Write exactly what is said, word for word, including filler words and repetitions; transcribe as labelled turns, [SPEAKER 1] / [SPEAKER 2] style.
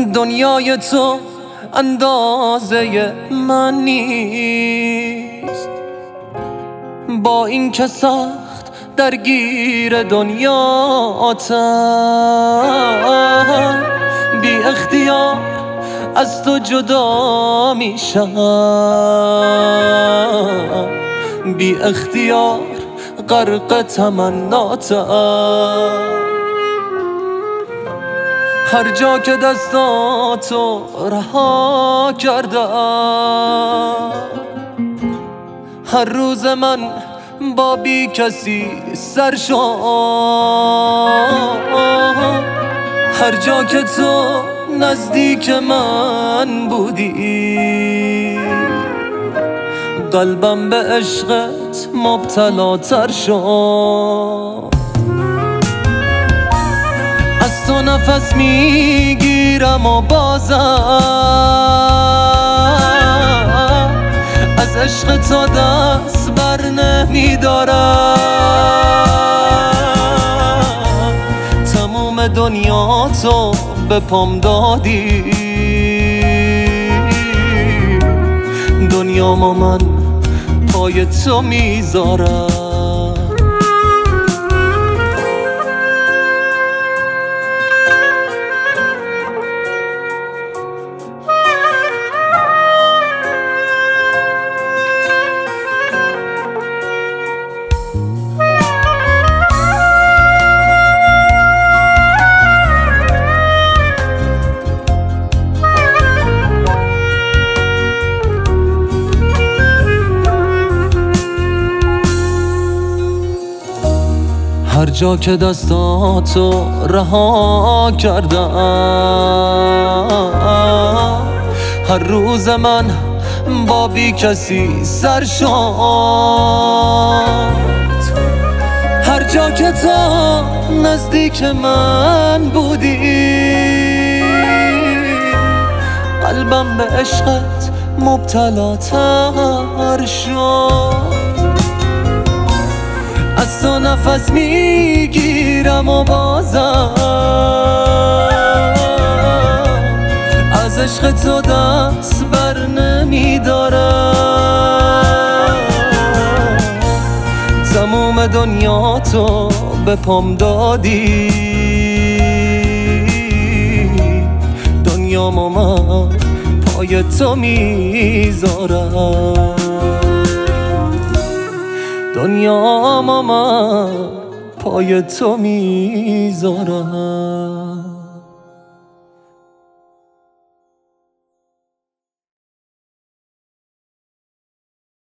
[SPEAKER 1] دنیای تو اندازه من نیست، با این که سخت درگیر دنیاتم، بی اختیار از تو جدا میشم، بی اختیار غرق تمناتم. هر جا که دستاتو رها کردم، هر روز من با بی کسی سر شد. هر جا که تو نزدیک من بودی، قلبم به عشقت مبتلا تر شد. از تو نفس میگیرم و بازم از عشق تو دست بر نمیدارم. تموم دنیا تو به پام دادی، دنیامو من پای تو میذارم. هر جا که دستاتو رها کردم، هر روز من با بی کسی سر شد. هر جا که تو نزدیک من بودی، قلبم به عشقت مبتلا تر شد. از تو نفس میگیرم و بازم از عشق تو دست بر نمیدارم. تموم دنیا تو به پام دادی، دنیامو من پای تو میذارم. دنیامو من پای تو میذارم.